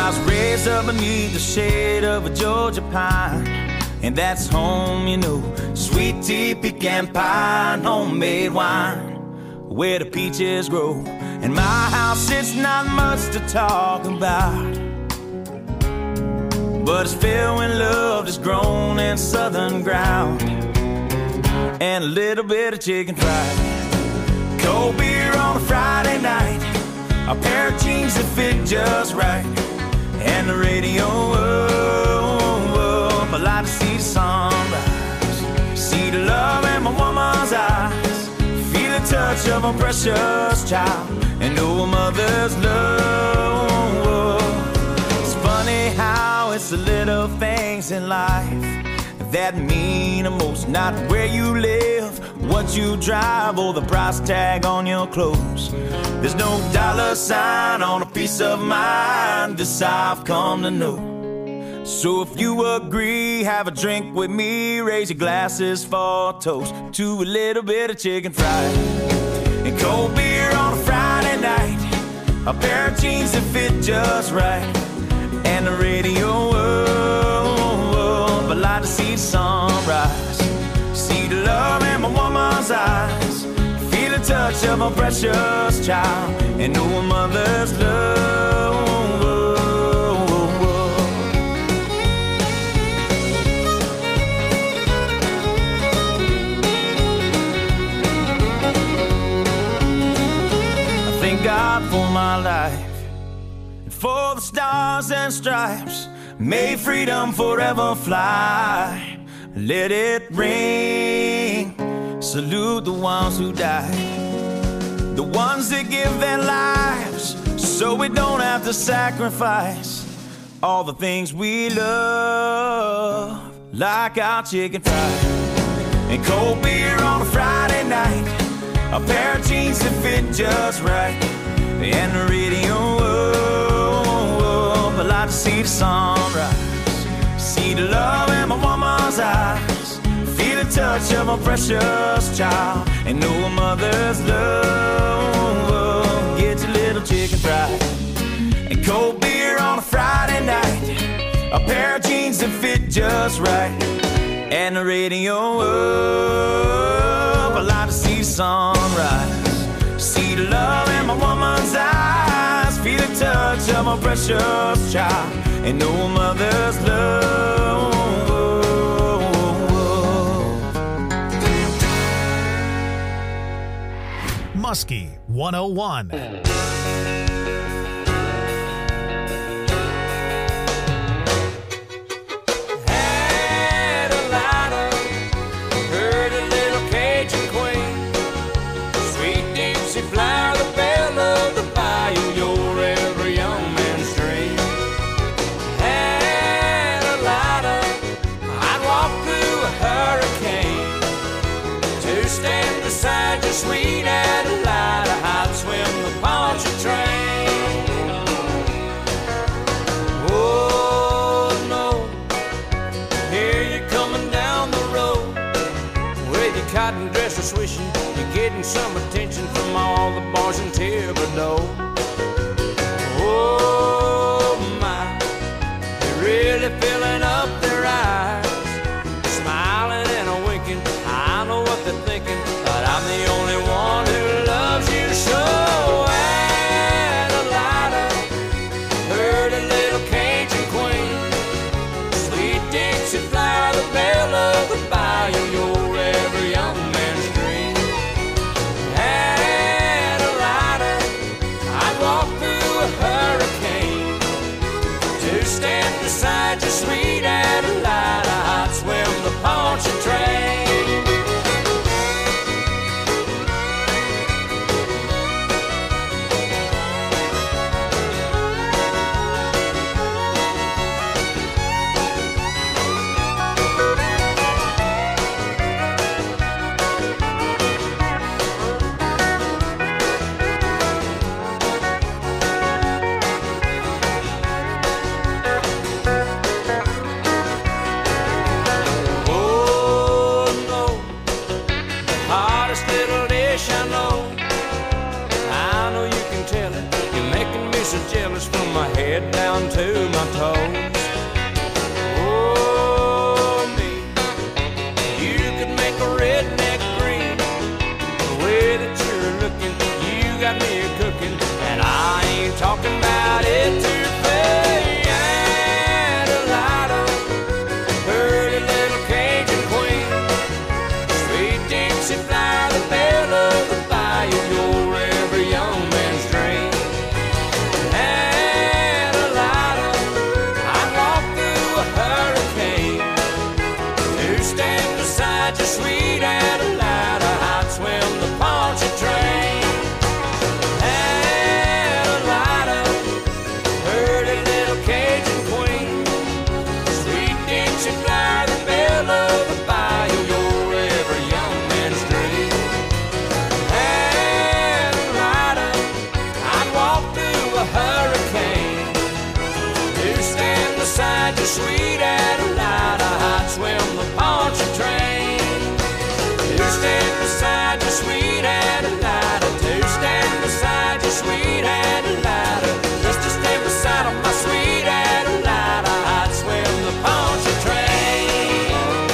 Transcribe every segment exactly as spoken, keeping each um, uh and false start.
was raised up beneath the shade of a Georgia pine, and that's home, you know. Sweet tea, pecan pie, and homemade wine, where the peaches grow. In my house, it's not much to talk about, but it's filled when love is grown in southern ground. And a little bit of chicken fried, cold beer on a Friday night, a pair of jeans that fit just right, and the radio up. I like to see the sunrise, see the love in my woman's eyes, feel the touch of a precious child, and know a mother's love. It's funny how it's the little things in life that mean the most. Not where you live, what you drive, or the price tag on your clothes. There's no dollar sign on a piece of mind, this I've come to know. So if you agree, have a drink with me, raise your glasses for a toast to a little bit of chicken fried and cold beer on a Friday night, a pair of jeans that fit just right, and the radio up. I like to see the sunrise, see the love in my woman's eyes, feel the touch of a precious child, and know a mother's love. I thank God for my life, and for the stars and stripes. May freedom forever fly. Let it ring. Salute the ones who died, the ones that give their lives so we don't have to sacrifice all the things we love, like our chicken fried and cold beer on a Friday night, a pair of jeans that fit just right, and the radio up. I like to see the sunrise, see the love in my woman's eyes, feel the touch of a precious child, and know a mother's love. Get your little chicken fried and cold beer on a Friday night, a pair of jeans that fit just right, and the radio up. I like to see the sunrise, see the love in my woman's eyes, feel the touch of a precious child, and know a mother's love. Muskie one oh one. Flower, the belle of the bayou, your every young man's dream. Had a lighter, I'd walk through a hurricane to stand beside your sweet Adelida. I'd swim the Pontchartrain. Oh no, here you're coming down the road with your cotton dresser swishing. You're getting some attention from all the boys in Thibodeau. Oh my, they're really filling up their eyes, smiling and a winking. I know what they're thinking, but I'm the only one who loves you so. Adelida, pretty little Cajun queen, sweet Dixie flower, the belle of the bayou, your every young man's dream. I got me a cooking, and I ain't talking about it too fast. Adelida, pretty little Cajun queen, sweet Dixie flower, the belle of the bayou, you're every young man's dream. Adelida, I'd walk through a hurricane to stand beside you, sweet Adelida. I'd swim the Pontchartrain. Adelida, pretty little Cajun queen, sweet Dixie flower, the belle of the bayou, you're every young man's dream. Adelida, I'd walk through a hurricane to stand beside you, sweet Adelida. I'd swim the Pontchartrain. To stand beside you, sweet Adelida. To stand beside you, sweet Adelida. Just to stand beside of my sweet Adelida, I'd swim the Pontchartrain.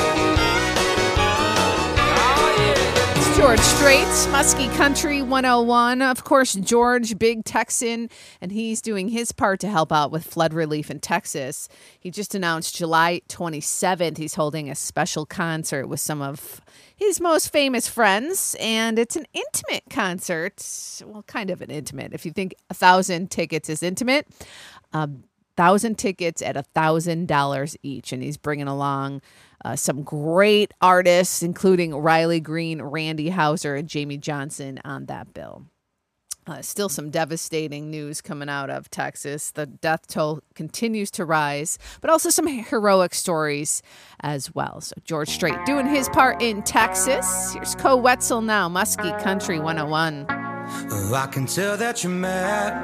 Oh yeah. It's George Strait, Muskie Country one oh one. Of course, George, big Texan, and he's doing his part to help out with flood relief in Texas. He just announced July twenty-seventh, he's holding a special concert with some of his most famous friends, and it's an intimate concert. Well, kind of an intimate. If you think a thousand tickets is intimate, a thousand tickets at a thousand dollars each, and he's bringing along uh, some great artists, including Riley Green, Randy Houser, and Jamie Johnson on that bill. Uh, still some devastating news coming out of Texas. The death toll continues to rise, but also some heroic stories as well. So George Strait doing his part in Texas. Here's Co Wetzel now, Muskie Country one oh one. Oh, I can tell that you're mad,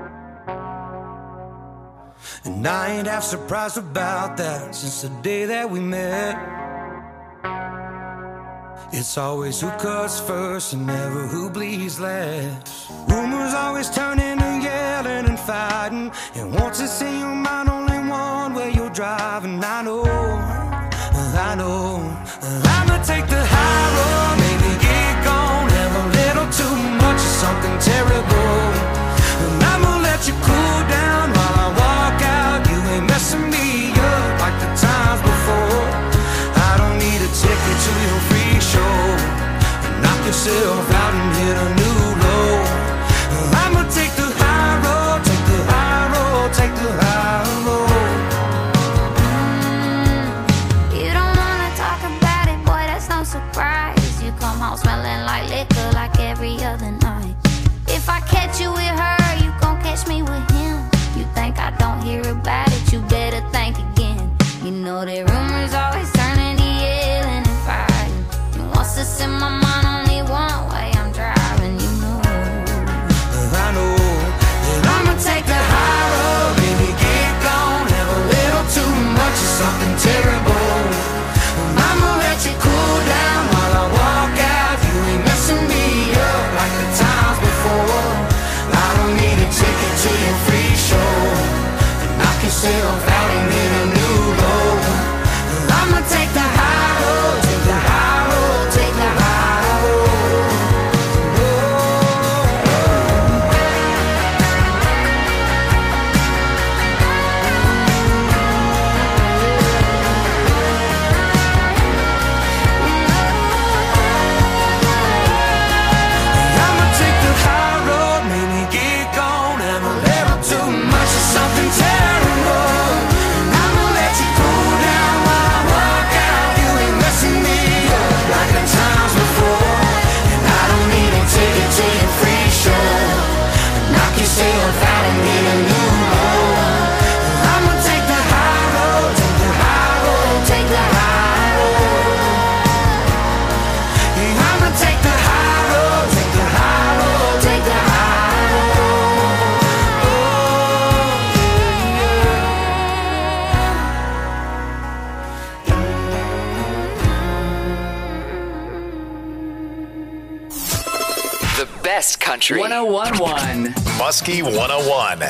and I ain't half surprised about that since the day that we met. It's always who cuts first and never who bleeds last. Rumors always turning and yelling and fighting, and once it's in your mind, only one way you're driving. I know, I know, I'ma take the high road, maybe get gone, have a little too much of something terrible, and I'ma let you cool down while I walk out. You ain't messing me up like the times before. I don't need a ticket to your free show. Knock yourself out and hit a new low. I'ma take the high road, take the high road, take the high road. You don't wanna talk about it, boy, that's no surprise. You come home smelling like liquor like every other night. If I catch you with her, you gon' catch me with him. You think I don't hear about it, you better think again. You know that rumors always turning to yelling and fighting, and once it's in my mind, only one way I'm driving, you know. I know that I'ma take the high road, baby, get gone, have a little too much of something terrible. I'ma let you cool down while I walk out. You ain't messing me up like the times before. I don't need a ticket to your free show. Knock yourself out and hit a new low. I'ma take the high road, take the high road, take the high road. I'ma take the high road, maybe get gone, have a little too much of something terrible. I'ma let you cool down while I walk out. You ain't messing me up like the times before, and I don't need a ticket to your free show. Knock yourself out and hit a new low. I'ma take the high road, take the high road, take the high road. I'ma take the high road, take the high road, take the high road. The best country. one oh one point one. Muskie one oh one.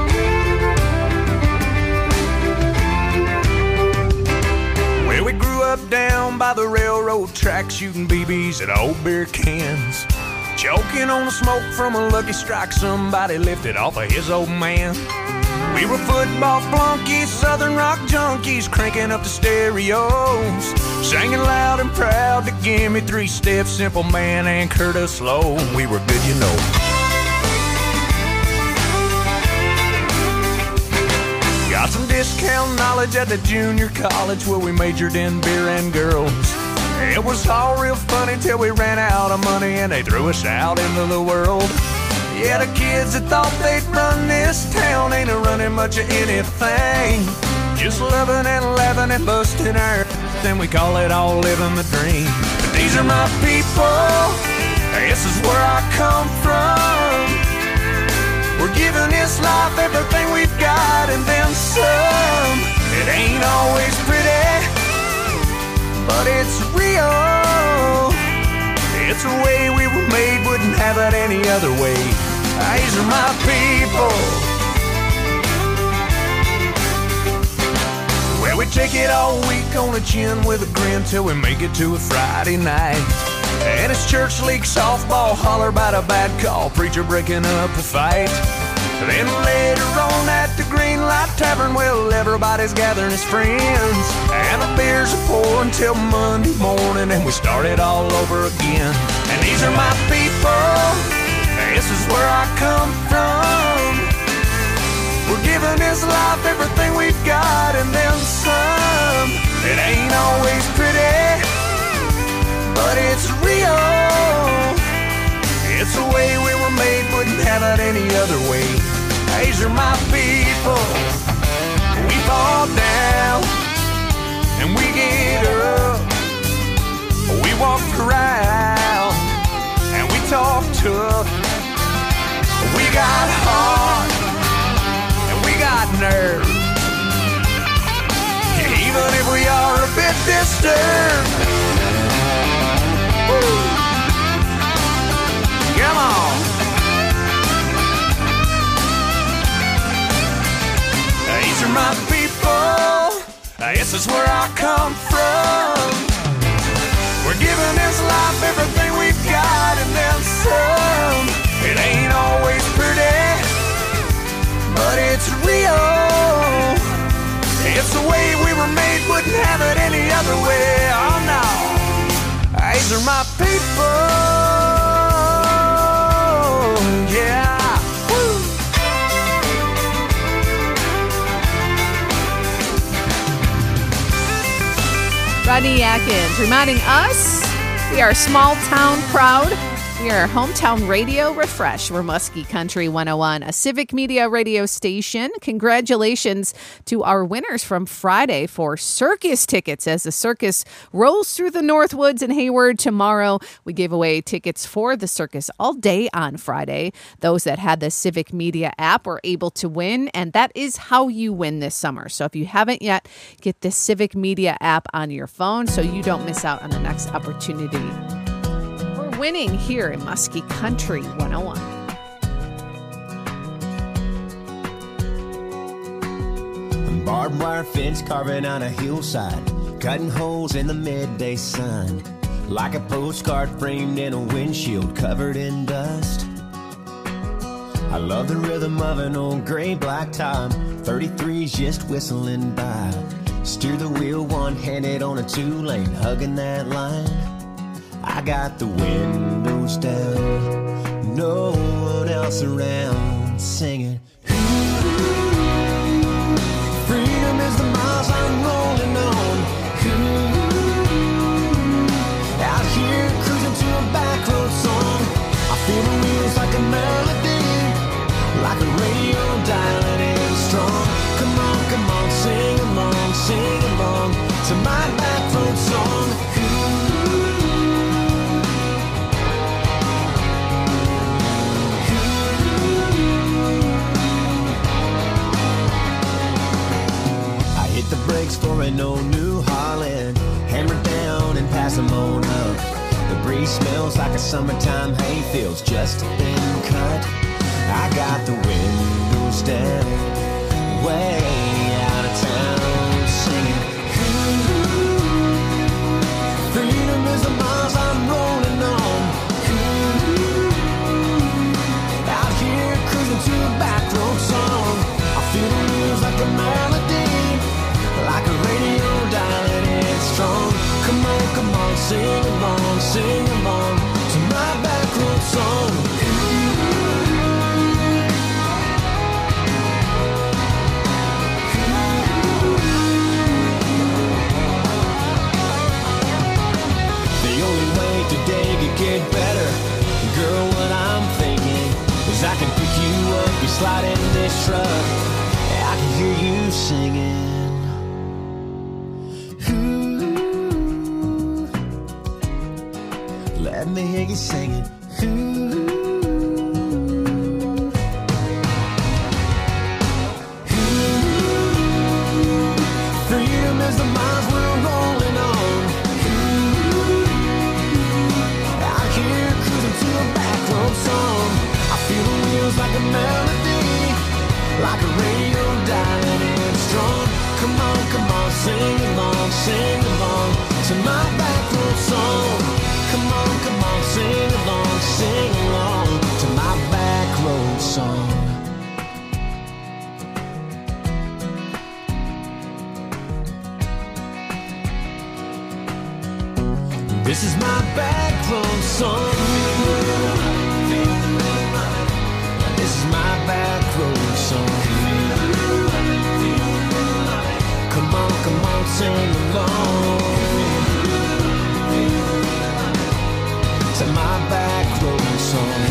Well, we grew up down by the railroad track, shooting B Bs at old beer cans. Choking on the smoke from a Lucky Strike somebody lifted off of his old man. We were football flunkies, southern rock junkies, cranking up the stereos, singing loud and proud to Give Me Three Steps, Simple Man, and Curtis Lowe. We were good, you know. Got some discount knowledge at the junior college where we majored in beer and girls. It was all real funny till we ran out of money and they threw us out into the world. Yeah, the kids that thought they'd run this town ain't a running much of anything. Just loving and laughing and busting our then we call it all living the dream. But these are my people, this is where I come from. We're giving this life everything we've got and then some. It ain't always pretty, but it's real. It's the way we were made, wouldn't have it any other way. These are my people. Well, we take it all week on the chin with a grin till we make it to a Friday night. And it's church league softball, holler about a bad call, preacher breaking up a fight. Then later on at the Green Light Tavern, well, everybody's gathering as friends, and the beers are pouring till Monday morning, and we start it all over again. And these are my people, this is where I come from. We're giving this life everything we've got and then some. It ain't always pretty, but it's real. It's the way we were made, wouldn't have it any other way. These are my people. We fall down and we get up. We walk around and we talk tough. We got heart and we got nerve. Even if we are a bit disturbed. Woo. Come on. These are my people. This is where I come from. We're giving this life everything we've got and then some. It ain't always pretty, but it's real. It's the way we were made, wouldn't have it any other way. Oh no. These are my people. Yeah. Woo. Rodney Atkins reminding us we are small town proud. We are hometown radio refresh. We're Muskie Country one oh one, a civic media radio station. Congratulations to our winners from Friday for circus tickets as the circus rolls through the Northwoods in Hayward tomorrow. We gave away tickets for the circus all day on Friday. Those that had the Civic Media app were able to win, and that is how you win this summer. So if you haven't yet, get the Civic Media app on your phone so you don't miss out on the next opportunity. Winning here in Muskie Country one oh one. Barbed wire fence carving on a hillside, cutting holes in the midday sun, like a postcard framed in a windshield covered in dust. I love the rhythm of an old gray black top, thirty-threes just whistling by. Steer the wheel one-handed on a two-lane, hugging that line. I got the windows down, no one else around, singing. Freedom is the miles I'm rolling on. Out here cruising to a back road song. I feel the wheels like a melody, like a radio dialing in strong. Come on, come on, sing along, sing along to my back road song. The brakes for an old New Holland, hammer down and pass them on up. The breeze smells like a summertime hayfields just been cut. I got the windows down, way out of town, singing. on, sing along, sing along to my back road song. The only way today could get better, girl, what I'm thinking is I can pick you up, you slide in this truck, I can hear you singing. Let me hear you singing. Ooh. Ooh. Freedom is the miles we're rolling on. Ooh. Out here cruising to a back road song. I feel the wheels like a melody, like a radio dialing in strong. Come on, come on, sing along, sing along to my back road song. Come on, come on, sing along, sing along to my back road song. This is my back road song. This is my back road song. Come on, come on, sing along to my back road song.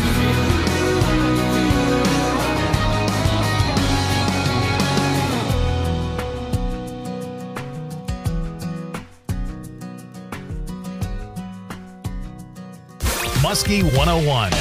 Muskie one oh one.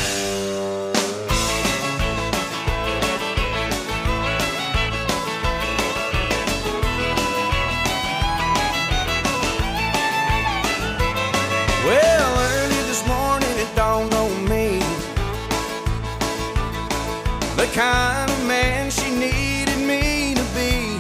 The kind of man she needed me to be.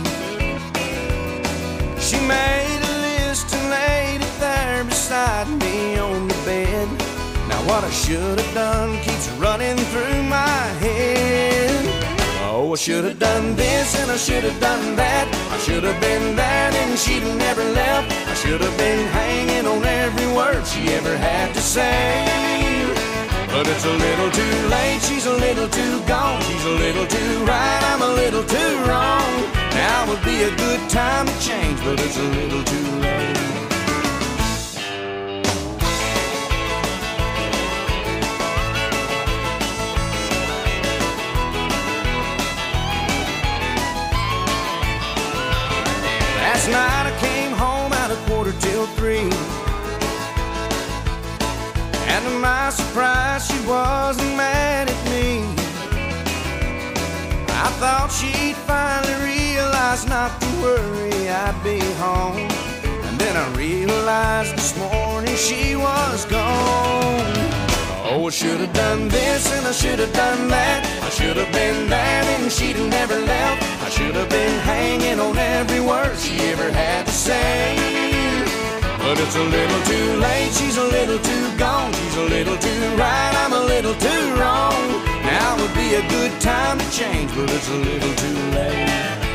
She made a list and laid it there beside me on the bed. Now what I should have done keeps running through my head. Oh, I should have done this and I should have done that. I should have been there and she'd have never left. I should have been hanging on every word she ever had to say. But it's a little too late, she's a little too gone. She's a little too right, I'm a little too wrong. Now would be a good time to change, but it's a little too late. Last night I came home at a quarter till three. And to my surprise, she wasn't mad at me. I thought she'd finally realize not to worry, I'd be home. And then I realized this morning she was gone. Oh, I should have done this and I should have done that. I should have been there and she'd have never left. I should have been hanging on every word she ever had to say. But it's a little too late, she's a little too gone. She's a little too right, I'm a little too wrong. Now would be a good time to change, but it's a little too late.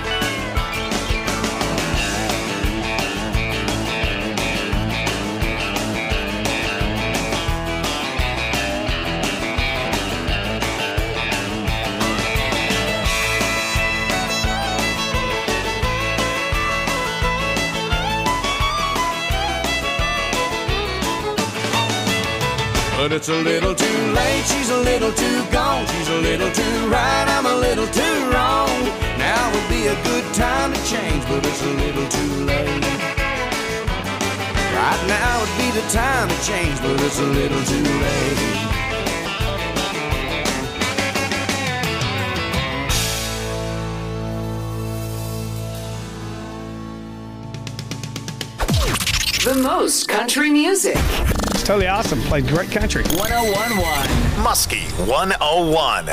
But it's a little too late, she's a little too gone. She's a little too right, I'm a little too wrong. Now would be a good time to change, but it's a little too late. Right now would be the time to change, but it's a little too late. The most country music. It's totally awesome. Played great country. one oh one point one. Muskie one oh one.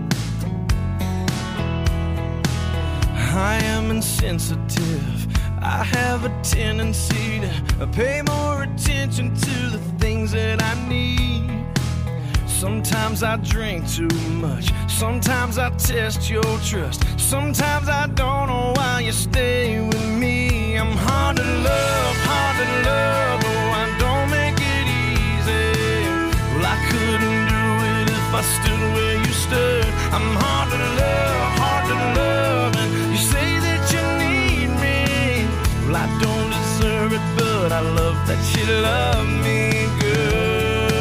I am insensitive, I I have a tendency to pay more attention to the things that I need. Sometimes I drink too much, sometimes I test your trust, sometimes I don't know why you stay with me. I'm hard to love, hard to love, no, I don't make it easy. Well, I couldn't do it if I stood where you stood. I'm hard to love, hard to love, and you say that you need me. Well, I don't deserve it, but I love that you love me good.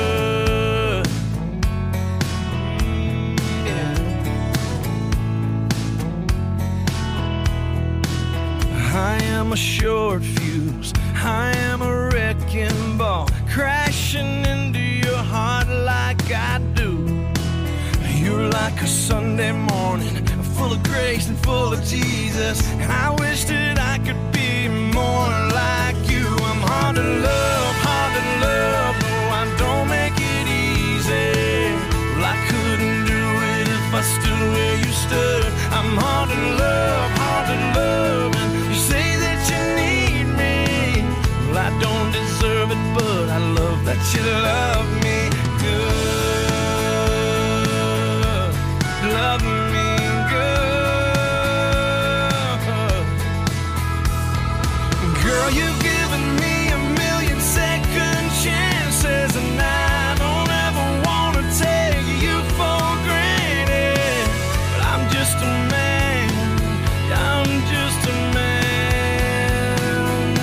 I am a short fuse, I am a wrecking ball, crashing into your heart like I do. You're like a Sunday morning, full of grace and full of Jesus, and I wish that I could be more like you. I'm hard to love, hard to love, no, I don't make it easy. Well, I couldn't do it if I stood where you stood. I'm hard to love, hard to love, and you say that you need me. Well, I don't deserve it, but I love that you love me good. Love me good. Girl, you've given me a million second chances, and I don't ever want to take you for granted. But I'm just a man, I'm just a man.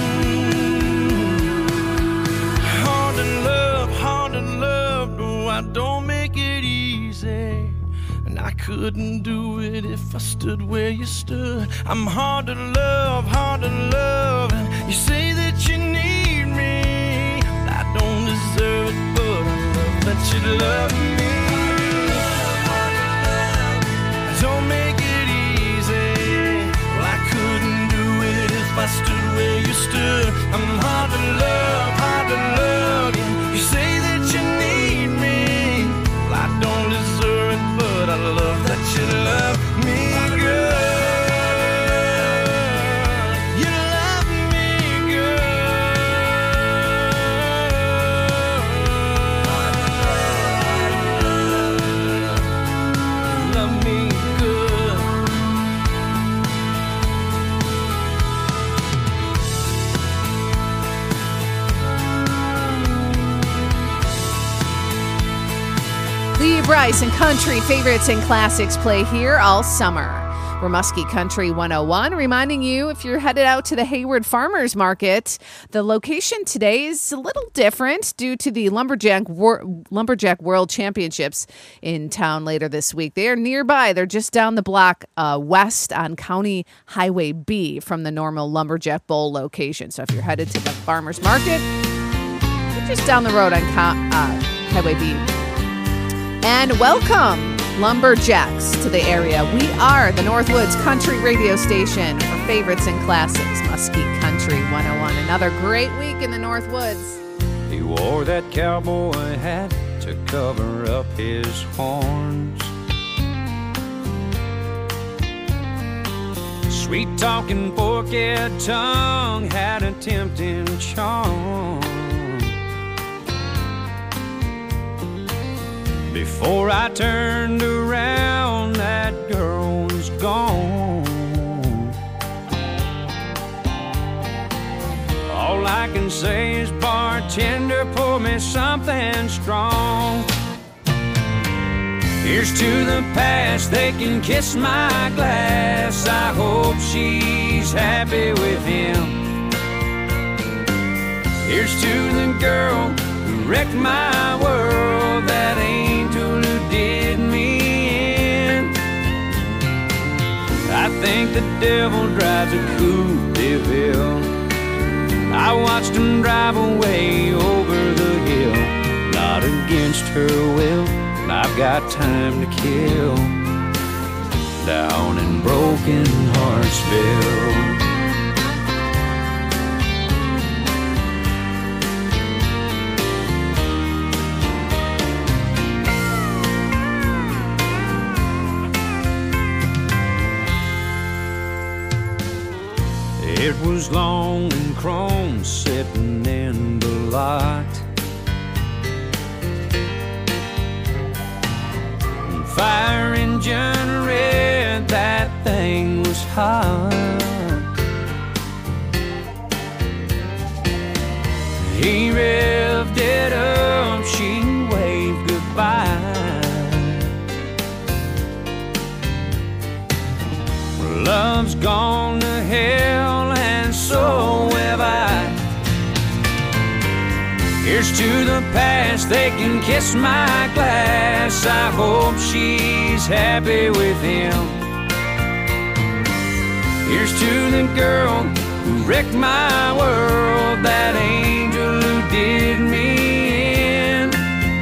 Hard to love, hard to love, no, I don't make it easy. And I couldn't do it if I stood where you stood. I'm hard to love, hard to love, and you say that you need me. I don't deserve it, but I love that you love me. Don't make it easy. Well, I couldn't do it if I stood where you stood. I'm hard to love, hard to love, yeah. You say that you need me. Well, I don't deserve it, but I love that you love me good. You love me good. Love me good. Lee Brice and country favorites and classics play here all summer. We're Muskie Country one oh one, reminding you if you're headed out to the Hayward Farmers Market, the location today is a little different due to the Lumberjack Wor- Lumberjack World Championships in town later this week. They are nearby. They're just down the block uh, west on County Highway B from the normal Lumberjack Bowl location. So if you're headed to the Farmers Market, you're just down the road on Co- uh, Highway B. And welcome, Lumberjacks, to the area. We are the Northwoods Country radio station for favorites and classics. Muskie Country one oh one. Another great week in the Northwoods. He wore that cowboy hat to cover up his horns. Sweet-talking forked tongue had a tempting charm. Before I turned around, that girl was gone. All I can say is, bartender, pour me something strong. Here's to the past, they can kiss my glass. I hope she's happy with him. Here's to the girl who wrecked my world, that angel who did me in. I think the devil drives a Coupe de Ville. I watched him drive away over the hill, not against her will. I've got time to kill down in Broken Heartsville. It was long and chrome sitting in the lot. Fire engine red, that thing was hot. He revved it up, she waved goodbye. Love's gone to hell and so have I. Here's to the past, they can kiss my glass. I hope she's happy with him. Here's to the girl who wrecked my world, that angel who did me in.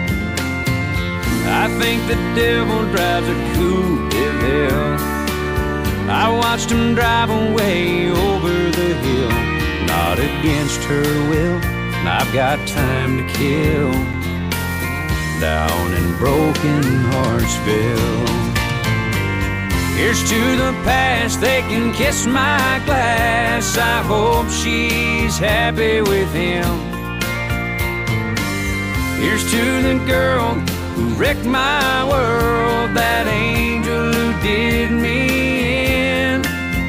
I think the devil drives a coupe de ville. I watched him drive away over the hill, not against her will. I've got time to kill down in Broken Heartsville. Here's to the past, they can kiss my glass. I hope she's happy with him. Here's to the girl who wrecked my world, that angel who did me in.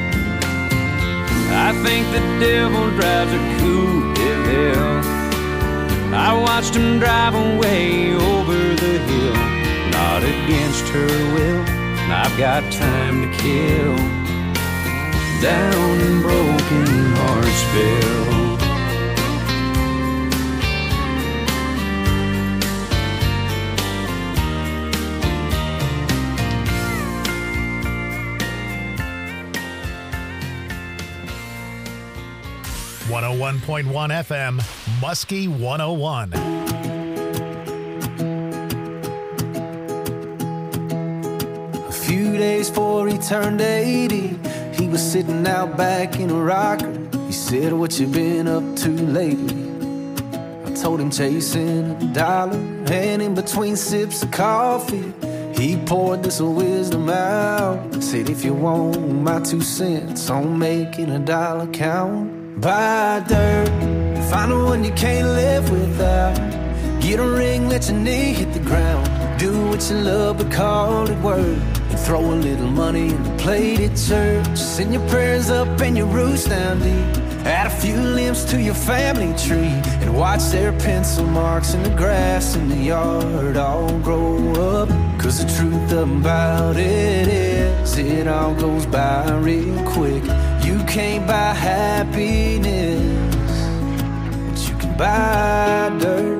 I think the devil drives a coupe de ville. I watched him drive away over the hill, not against her will. I've got time to kill down in Broken Heartsville. one oh one point one F M, Muskie one oh one. A few days before he turned eighty, he was sitting out back in a rocker. He said, "What you been up to lately?" I told him chasing a dollar, and in between sips of coffee, he poured this wisdom out. Said, "If you want my two cents on making a dollar count, buy dirt, find the one you can't live without. Get a ring, let your knee hit the ground. Do what you love, but call it work. And throw a little money in the plate at church. Send your prayers up and your roots down deep. Add a few limbs to your family tree. And watch their pencil marks in the grass in the yard all grow up. Cause the truth about it is, it all goes by real quick. You can't buy happiness, but you can buy dirt."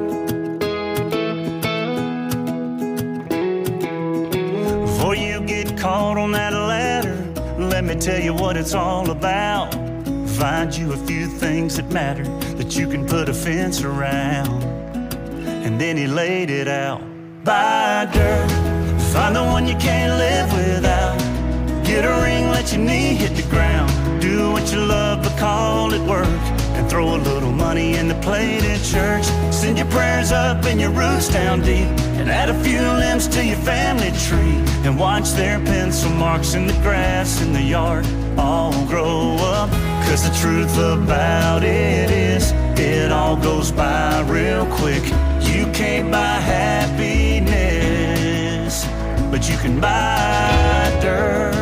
Before you get caught on that ladder, let me tell you what it's all about. Find you a few things that matter, that you can put a fence around. And then he laid it out. Buy dirt, find the one you can't live without. Get a ring, let your knee hit the ground. Do what you love, but call it work. And throw a little money in the plate at church. Send your prayers up and your roots down deep. And add a few limbs to your family tree. And watch their pencil marks in the grass in the yard all grow up. Cause the truth about it is, it all goes by real quick. You can't buy happiness, but you can buy dirt.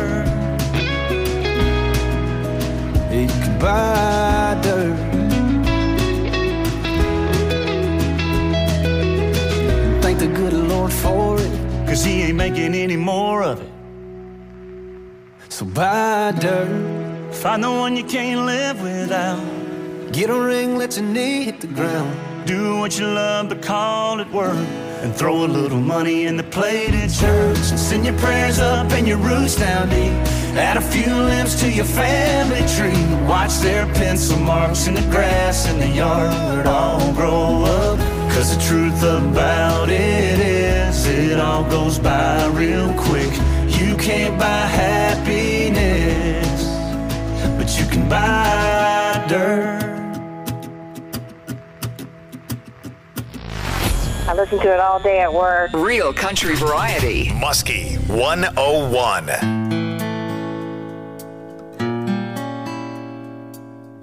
You can buy dirt. Thank the good Lord for it, cause he ain't making any more of it. So buy dirt, find the one you can't live without. Get a ring, let your knee hit the ground. Do what you love, but call it work. And throw a little money in the plate at church. And send your prayers up and your roots down deep. Add a few limbs to your family tree. Watch their pencil marks in the grass in the yard all grow up. Cause the truth about it is, it all goes by real quick. You can't buy happiness, but you can buy dirt. I listen to it all day at work. Real country variety. Muskie one oh one.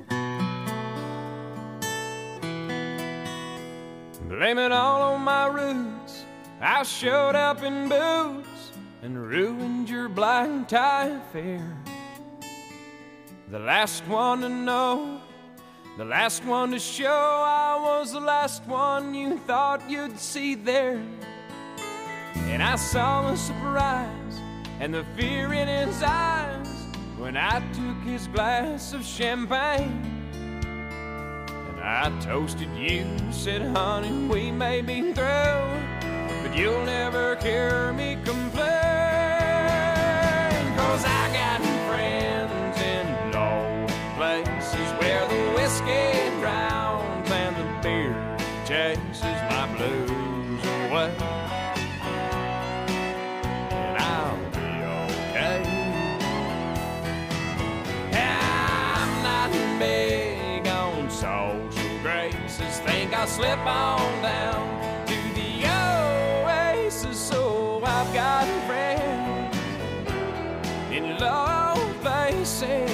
Blame it all on my roots. I showed up in boots and ruined your black tie affair. The last one to know, the last one to show, I was the last one you thought you'd see there. And I saw the surprise and the fear in his eyes when I took his glass of champagne. And I toasted you, said, honey, we may be through, but you'll never hear me complain. Cause I got friends in low places where the whiskey drowns and the beer chases my blues away. And I'll be okay. I'm not big on social graces. Think I'll slip on down to the oasis. So I've got friends in low places.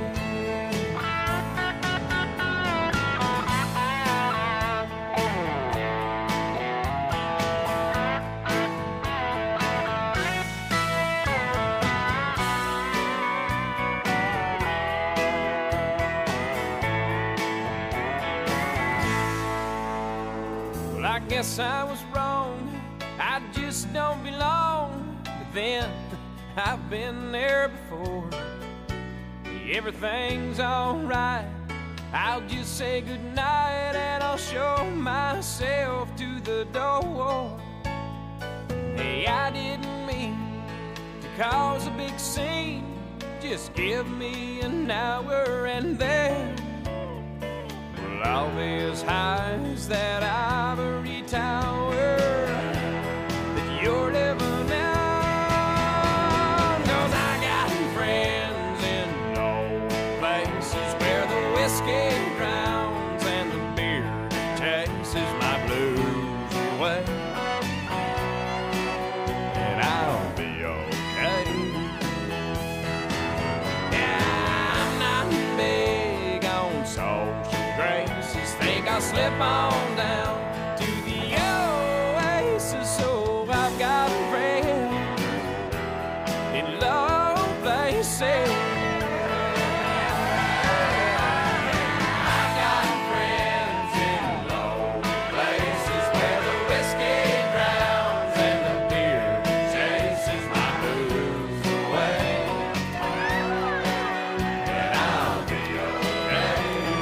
Well, I guess I was wrong. I just don't belong. But then I've been there before. Everything's alright. I'll just say goodnight and I'll show myself to the door. Hey, I didn't mean to cause a big scene. Just give me an hour and then well, I'll be as high as that ivory tower that you're living in. Cause I got friends in low places where the whiskey drowns and the beer chases my blues away. And I'll be okay. Yeah, I'm not big on social graces. Think I'll slip on down to the oasis. So I've got friends in low places. I've got friends in low places where the whiskey drowns and the beer chases my blues away. And I'll be okay.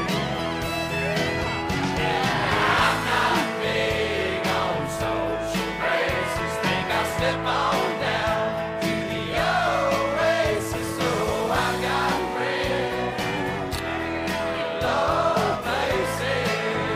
Yeah, I'm not big on social graces. Think I'll slip on down to the oasis. So I've got friends in low places.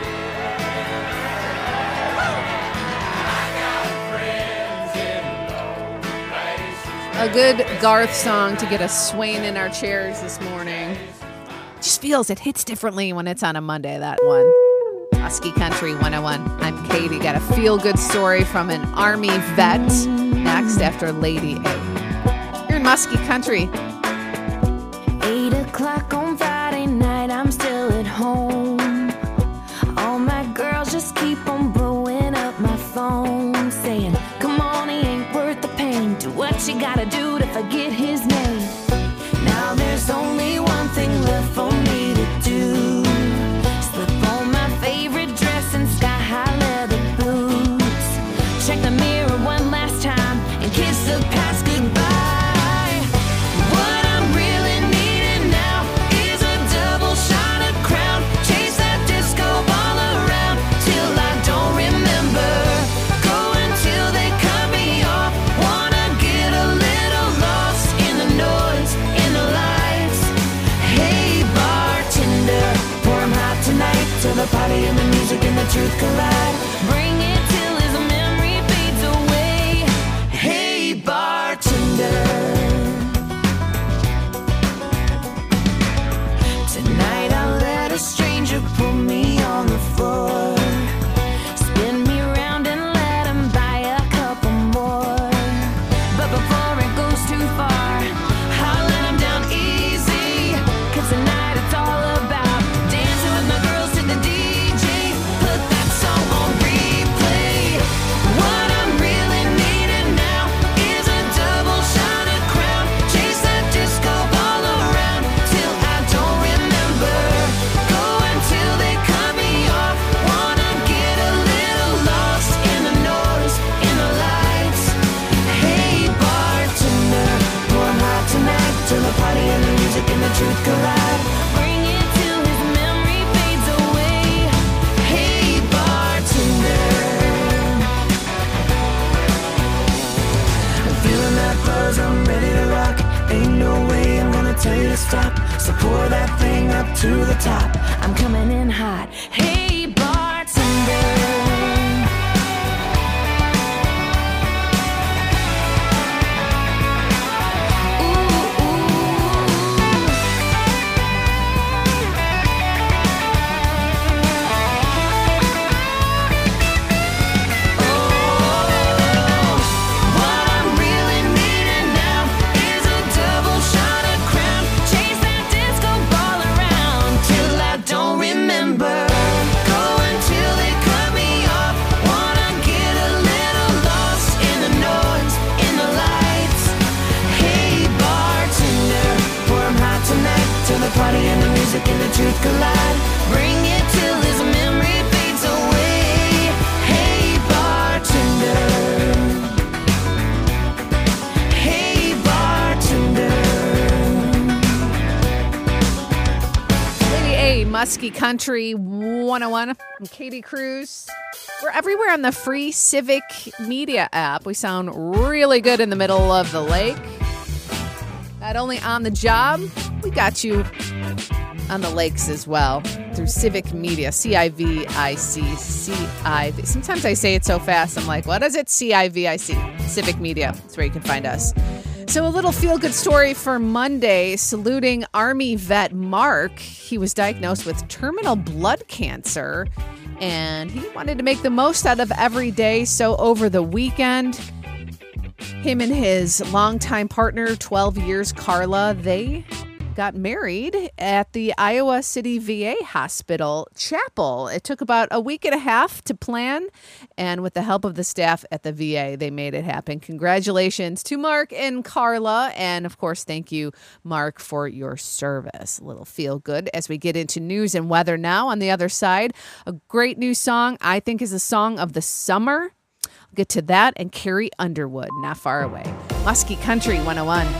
I got friends in low places. A good Garth song to get us swaying in our chairs this morning. Just feels it hits differently when it's on a Monday, that one. Husky Country one oh one. I'm Katie. Got a feel-good story from an Army vet next after Lady A. You're in Muskie Country. Eight o'clock on Friday night, I'm still at home. All my girls just keep on blowing up my phone, saying, come on, he ain't worth the pain. Do what you gotta do to forget his name. Now there's only one thing left for me to do. Slip on my favorite dress and sky-high leather boots. Check the mirror one last time and kiss the past goodbye. What I'm really needing now is a double shot of Crown. Chase that disco ball around till I don't remember. Go until they cut me off. Wanna get a little lost in the noise, in the lights. Hey bartender, pour 'em hot tonight till the party and the music and the truth collide. Bring it till his memory fades away. Hey bartender. I'm ready to rock. Ain't no way I'm gonna tell you to stop. So pour that thing up to the top. I'm coming in hot. Hey, bartender. Party and the music and the truth collide. Bring it till this memory fades away. Hey bartender. Hey bartender. Lady A, Muskie Country one oh one. I'm Katie Cruz. We're everywhere on the free Civic Media app. We sound really good in the middle of the lake. Not only on the job, we got you on the lakes as well through Civic Media, C I V I C, C I V. Sometimes I say it so fast, I'm like, what is it? C I V I C, Civic Media. That's where you can find us. So a little feel-good story for Monday, saluting Army vet Mark. He was diagnosed with terminal blood cancer, and he wanted to make the most out of every day. So over the weekend, him and his longtime partner, twelve years, Carla, they got married at the Iowa City V A Hospital Chapel. It took about a week and a half to plan, and with the help of the staff at the V A, they made it happen. Congratulations to Mark and Carla, and of course, thank you, Mark, for your service. A little feel good as we get into news and weather now. On the other side, a great new song, I think, is a song of the summer. I'll get to that and Carrie Underwood, not far away. Muskie Country one oh one.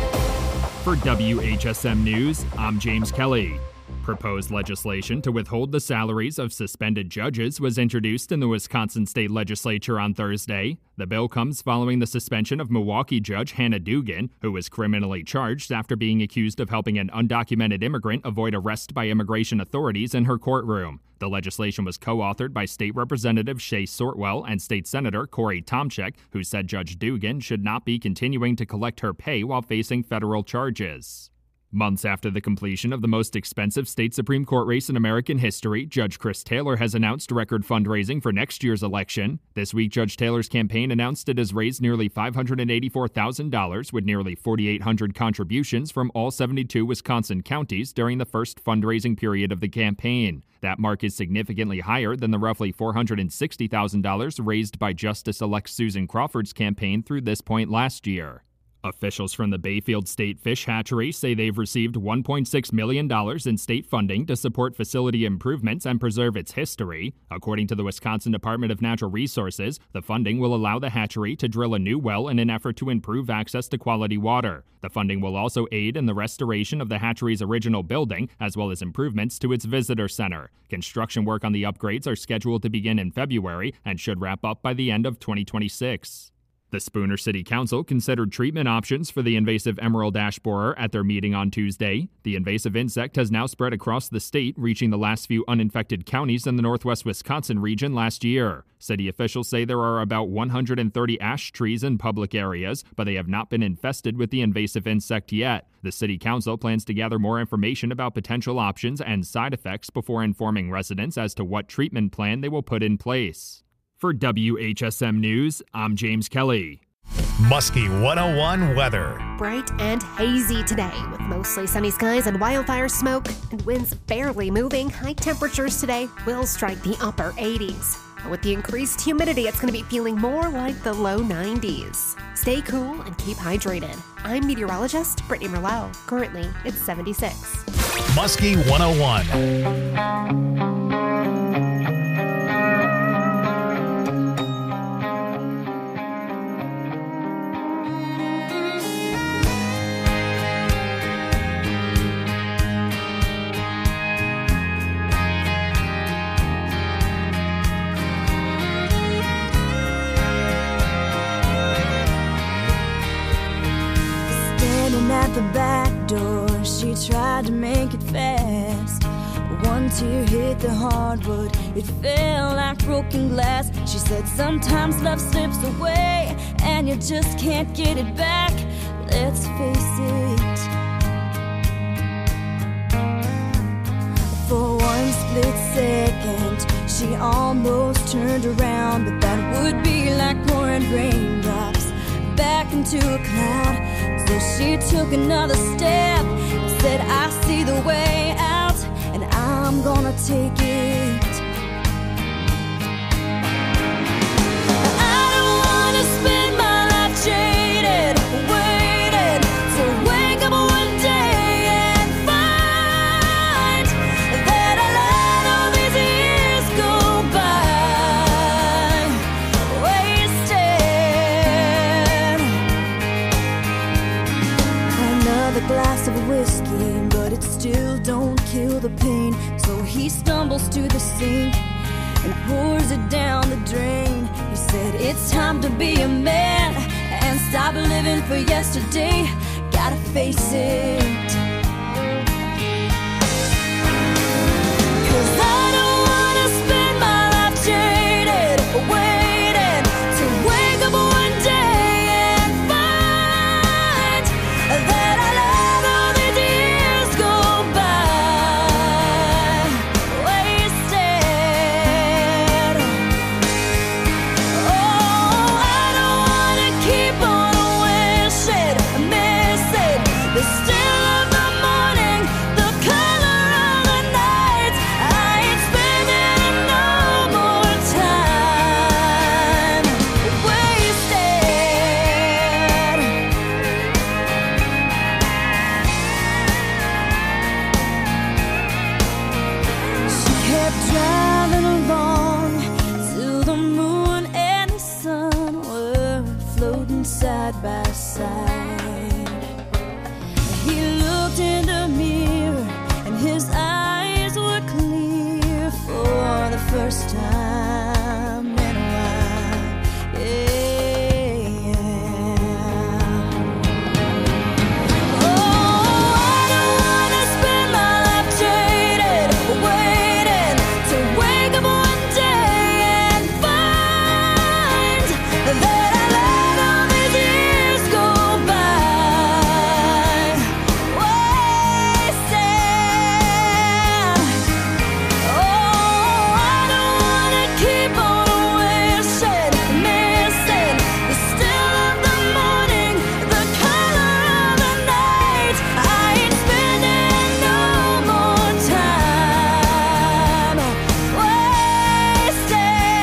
For W H S M News, I'm James Kelly. Proposed legislation to withhold the salaries of suspended judges was introduced in the Wisconsin State Legislature on Thursday. The bill comes following the suspension of Milwaukee Judge Hannah Dugan, who was criminally charged after being accused of helping an undocumented immigrant avoid arrest by immigration authorities in her courtroom. The legislation was co-authored by State Representative Shay Sortwell and State Senator Corey Tomczyk, who said Judge Dugan should not be continuing to collect her pay while facing federal charges. Months after the completion of the most expensive state Supreme Court race in American history, Judge Chris Taylor has announced record fundraising for next year's election. This week, Judge Taylor's campaign announced it has raised nearly five hundred eighty-four thousand dollars with nearly forty-eight hundred contributions from all seventy-two Wisconsin counties during the first fundraising period of the campaign. That mark is significantly higher than the roughly four hundred sixty thousand dollars raised by Justice-elect Susan Crawford's campaign through this point last year. Officials from the Bayfield State Fish Hatchery say they've received one point six million dollars in state funding to support facility improvements and preserve its history. According to the Wisconsin Department of Natural Resources, the funding will allow the hatchery to drill a new well in an effort to improve access to quality water. The funding will also aid in the restoration of the hatchery's original building, as well as improvements to its visitor center. Construction work on the upgrades are scheduled to begin in February and should wrap up by the end of twenty twenty-six. The Spooner City Council considered treatment options for the invasive emerald ash borer at their meeting on Tuesday. The invasive insect has now spread across the state, reaching the last few uninfected counties in the northwest Wisconsin region last year. City officials say there are about one hundred thirty ash trees in public areas, but they have not been infested with the invasive insect yet. The City Council plans to gather more information about potential options and side effects before informing residents as to what treatment plan they will put in place. For W H S M News, I'm James Kelly. Muskie one oh one weather. Bright and hazy today with mostly sunny skies and wildfire smoke and winds barely moving. High temperatures today will strike the upper eighties. With the increased humidity, it's going to be feeling more like the low nineties. Stay cool and keep hydrated. I'm meteorologist Brittany Merlot. Currently, it's seventy-six. Muskie one oh one. out the back door, she tried to make it fast. One tear hit the hardwood, it fell like broken glass. She said sometimes love slips away and you just can't get it back. Let's face it. For one split second, she almost turned around, but that would be like pouring raindrops back into a cloud. So she took another step, said I see the way out, and I'm gonna take it. I don't wanna spend my life jaded, waiting to wake up one day and find that I let all these years go by wasted. Another glass of whiskey, but it still don't kill the pain. So he stumbles to the sink and pours it down the drain. He said it's time to be a man and stop living for yesterday. Gotta face it. 'Cause I don't wanna spend my life jaded, waiting to wake up one day and find that I let all these years go by wasted. Oh, I don't wanna keep on wishing, missing the still of the morning, the color of the night. I ain't spending no more time wasted. She kept driving along till the moon and the sun were floating side by side. He looked in the mirror and his eyes were clear for the first time in a while. Yeah. Oh, I don't wanna spend my life jaded, waiting to wake up one day and find that I let all these years go by wasted. Oh, I don't wanna keep on wishing, missing the still of the morning, the color of the night. I ain't spending no more time wasted.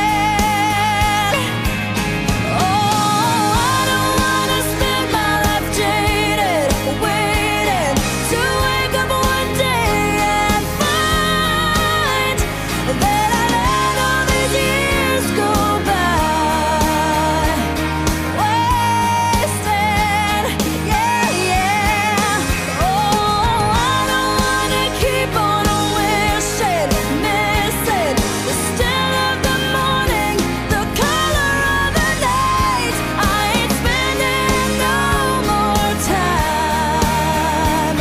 Oh, I don't wanna spend my life jaded, waiting to wake up one day and find that I let all these years go by wasted. Yeah, yeah. Oh, I don't wanna keep on wishing, missing the still of the morning, the color of the night. I ain't spending no more time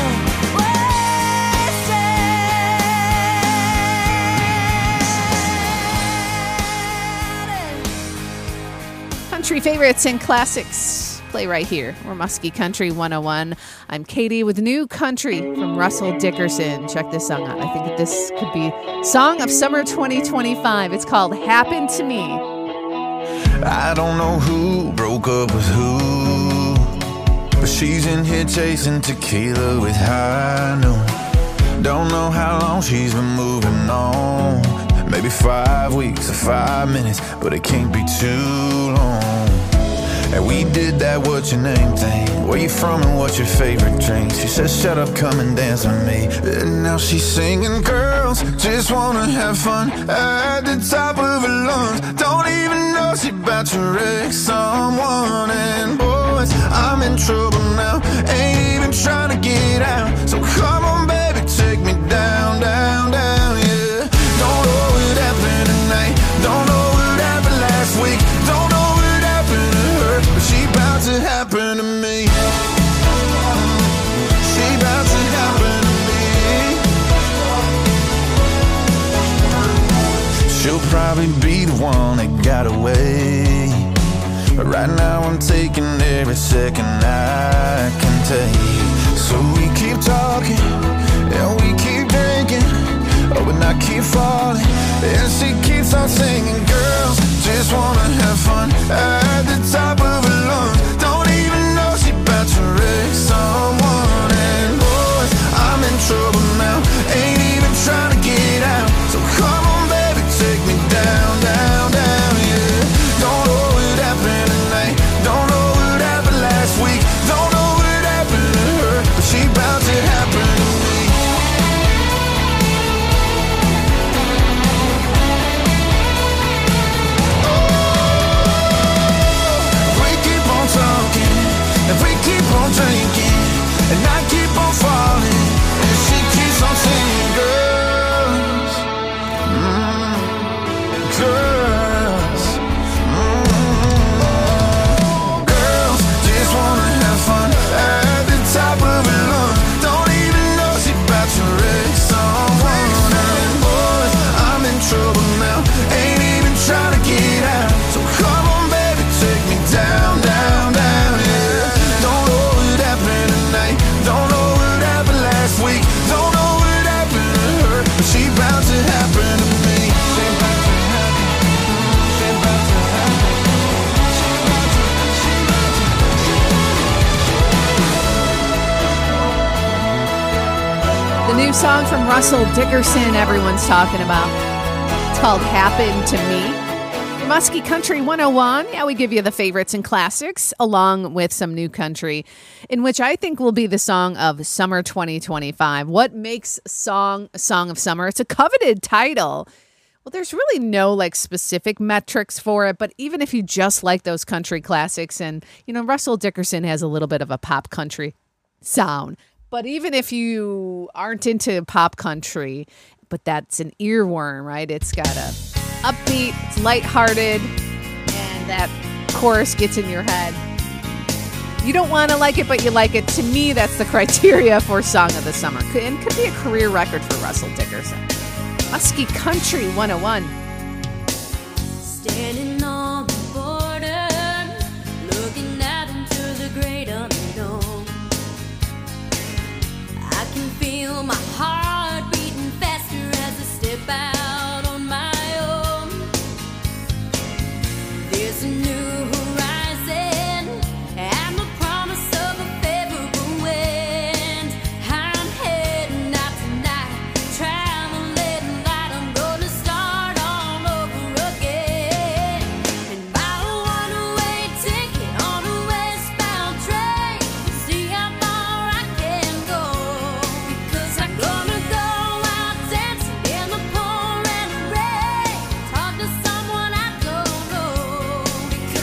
wasted. Country favorites and classics play right here. We're Muskie Country one oh one. I'm Katie with New Country from Russell Dickerson. Check this song out. I think this could be Song of Summer twenty twenty-five. It's called Happen to Me. I don't know who broke up with who, but she's in here chasing tequila with high noon. Don't know how long she's been moving on. Maybe five weeks or five minutes, but it can't be too long. And we did that what's your name thing. Where you from and what's your favorite drink? She says shut up, come and dance with me. And now she's singing, girls just wanna have fun at the top of her lungs. Don't even know she about to wreck someone. And boys, I'm in trouble now, ain't even trying to get out. So come on baby, take me down, down, down, yeah. Don't know what happened tonight, don't know what happened last week, don't know what happened to her, but she about to happen to me. got away. But right now I'm taking every second I can take. So we keep talking, and we keep drinking, oh, and I keep falling, and she keeps on singing. Girls just wanna have fun at the top of her lungs. Don't even know she about to wreck someone. And boys, I'm in trouble now, ain't even trying to get out. So come on baby, take me down, down, down, yeah. Don't know what happened tonight, don't know what happened last week, don't know what happened to her, but she bout to happen to me. If we keep on drinking, and I keep on falling, and she keeps on singing, girls, mm, girls, mm, girls just wanna have fun at the top of her lungs. Don't even know she about to wreck someone. And boys, I'm in trouble now, ain't even trying to get out. So come on baby, take me down, down, down, yeah. Don't know what happened last week, don't know what happened to her, but she bout to happen to me. She bout to happen, she bout to happen, she bout to, she bout to. The new song from Russell Dickerson everyone's talking about. It's called Happen to Me. Muskie Country one oh one. Yeah, we give you the favorites and classics along with some new country, in which I think will be the song of summer twenty twenty-five. What makes a song a song of summer? It's a coveted title. Well, there's really no like specific metrics for it, but even if you just like those country classics, and you know, Russell Dickerson has a little bit of a pop country sound, but even if you aren't into pop country, but that's an earworm, right? It's got a upbeat, it's lighthearted, and that chorus gets in your head. You don't want to like it, but you like it. To me, that's the criteria for Song of the Summer. And could be a career record for Russell Dickerson. Muskie Country one oh one. Standing on the border, looking out into the great unknown. I can feel my heart beating faster as I step out on my own. There's a new horizon and the promise of a favorable wind. I'm heading out tonight, traveling light. I'm gonna start all over again. And buy a one-way ticket on a westbound train, see how far I can go. Because I'm gonna go out dancing in the pouring rain, talk to someone I don't know. Because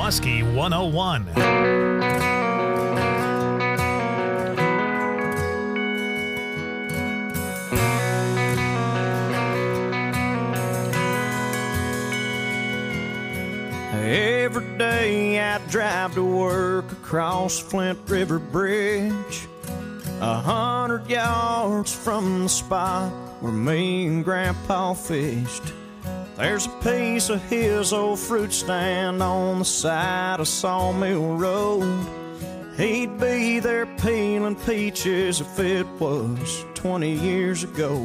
Muskie one oh one. Every day I drive to work across Flint River Bridge, a hundred yards from the spot where me and Grandpa fished. There's a piece of his old fruit stand on the side of Sawmill Road. He'd be there peeling peaches if it was twenty years ago.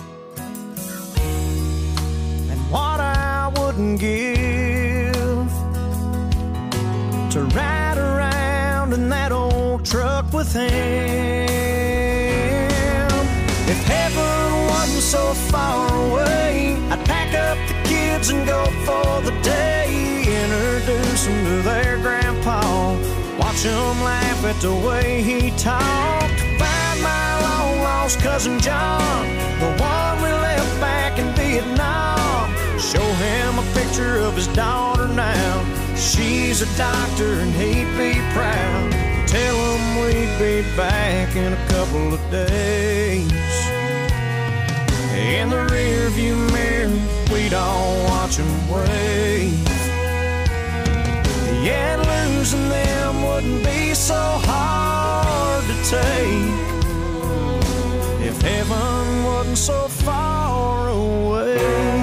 And what I wouldn't give to ride around in that old truck with him. If heaven wasn't so far away, I'd pack up the kids and go for the day. Introduce them to their grandpa, watch them laugh at the way he talked. Find my long lost cousin John, the one we left back in Vietnam. Show him a picture of his daughter now. She's a doctor and he'd be proud. Tell him we'd be back in a couple of days. In the rearview mirror, we'd all watch him wave. Yeah, losing them wouldn't be so hard to take if heaven wasn't so far away.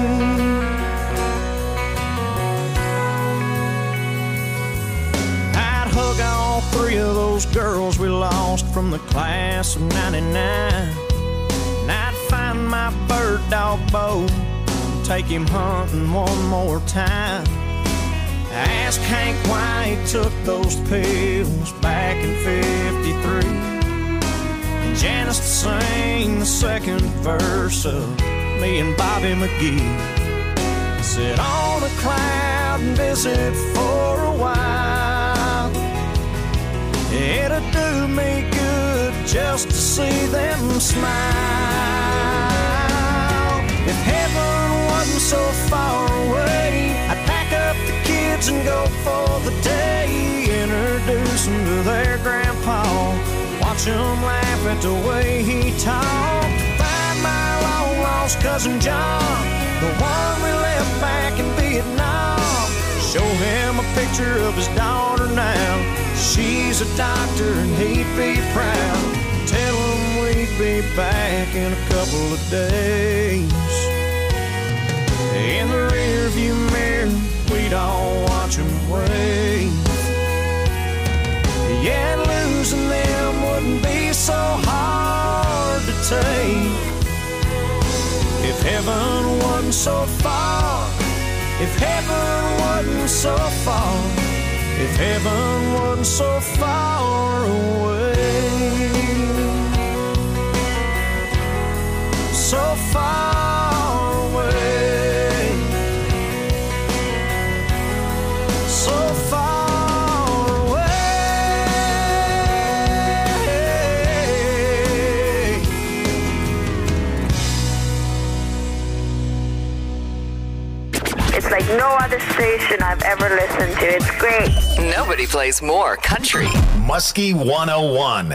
All three of those girls we lost from the class of ninety-nine. And I'd find my bird dog Bo, take him hunting one more time. Ask Hank why he took those pills back in fifty-three. And Janice to sing the second verse of me and Bobby McGee. Sit on a cloud and visit for a while. It'd do me good just to see them smile. If heaven wasn't so far away, I'd pack up the kids and go for the day. Introduce them to their grandpa, watch them laugh at the way he talked. Find my long lost cousin John, the one we left back in Vietnam. Show him a picture of his daughter now. She's a doctor and he'd be proud. Tell him we'd be back in a couple of days. In the rearview mirror, we'd all watch him wave. Yeah, losing them wouldn't be so hard to take if heaven wasn't so far. If heaven wasn't so far, if heaven wasn't so far away, so far away, so far away. It's like no other station I've ever listened to. It's great. Nobody plays more country. Muskie one oh one.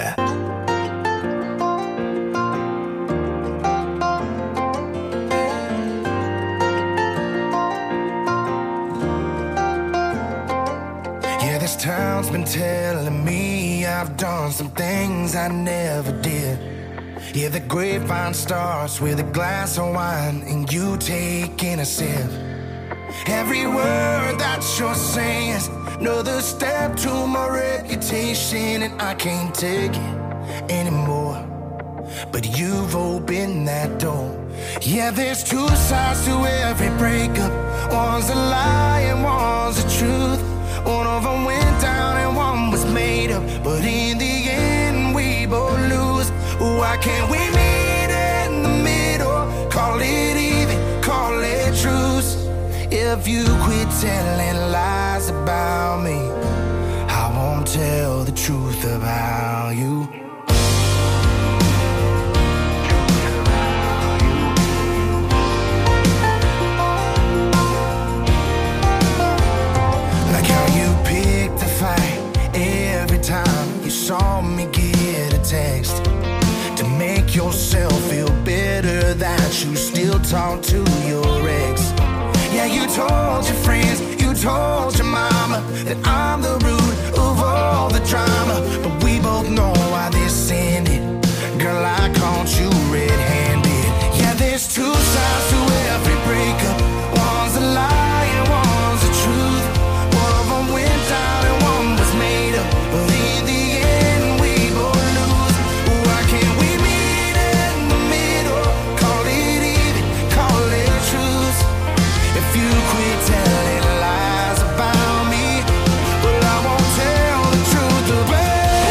Yeah, this town's been telling me I've done some things I never did. Yeah, the grapevine starts with a glass of wine and you taking a sip. Every word that you're saying is another step to my reputation, and I can't take it anymore. But you've opened that door. Yeah, there's two sides to every breakup. One's a lie and one's the truth. One of them went down and one was made up, but in the end we both lose. Why can't we meet in the middle? Call it even, call it truce. If you quit telling lies about me, I won't tell the truth about you. Like how you pick talk to your ex. Yeah, you told your friends, you told your mama that I'm the root of all the drama. But we both know why this ended. Girl, I caught you red-handed. Yeah, there's two sides to every breakup. One's a lie and one's the truth. One of them went down and one was made up. But in the end, we both lose. Why can't we meet in the middle? Call it even, call it truth. If you quit telling lies about me, well, I won't tell the truth about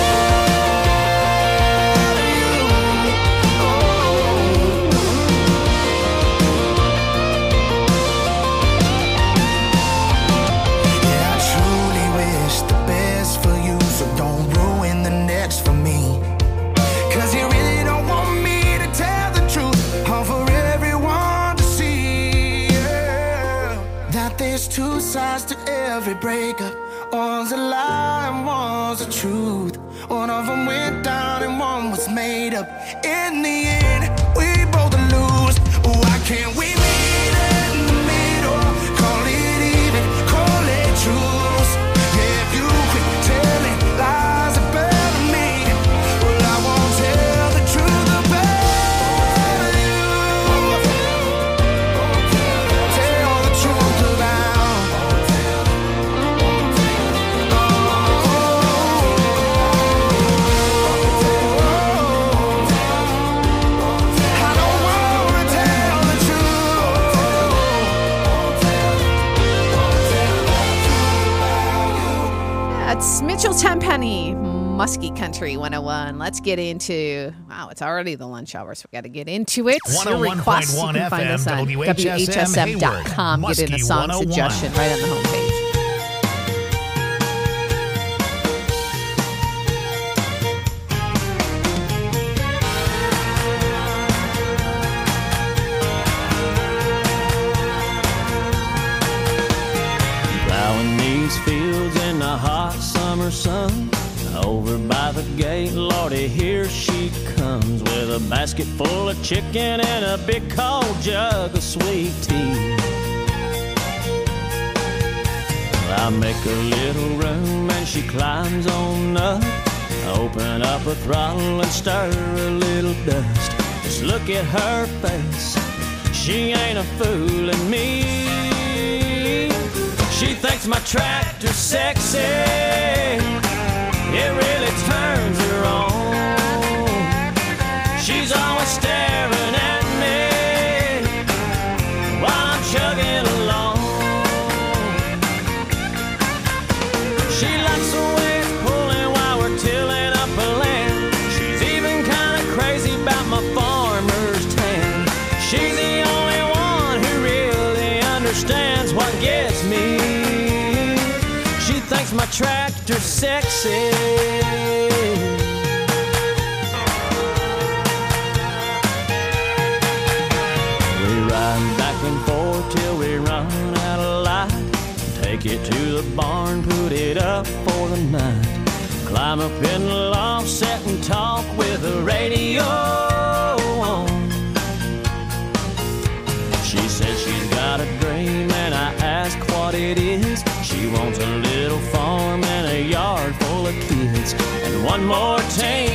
two sides to every breakup. One's a lie and one's the truth. One of them went down and one was made up. In the end, we both lose. Why can't we meet in the middle? Call it even, call it truth. Yeah, if you quit telling lies about me, well, I won't tell the truth about you. Tell the truth about That's Mitchell Tenpenny, Muskie Country one oh one. Let's get into, wow, it's already the lunch hour, so we got to get into it. one oh one point one you can find us on W H S M W H S M dot com. Get in a song suggestion right on the homepage. Plowing these fields in the hot summer sun. Over by the gate, Lordy, here she comes with a basket full of chicken and a big cold jug of sweet tea. I make a little room and she climbs on up. Open up a throttle and stir a little dust. Just look at her face, she ain't a fooling me. She thinks my tractor's sexy, it really turns her on. She's always staring at me while I'm chugging along. She likes the way it's pulling while we're tilling up a land. She's even kind of crazy about my farmer's tan. She's the only one who really understands what gets me. She thinks my tractor's sexy. We ride back and forth till we run out of light. Take it to the barn, put it up for the night. Climb up in the loft, sit and talk with the radio on. She says she's got a dream and I ask what it is. She wants a little farm and a yard full of kids and one more ten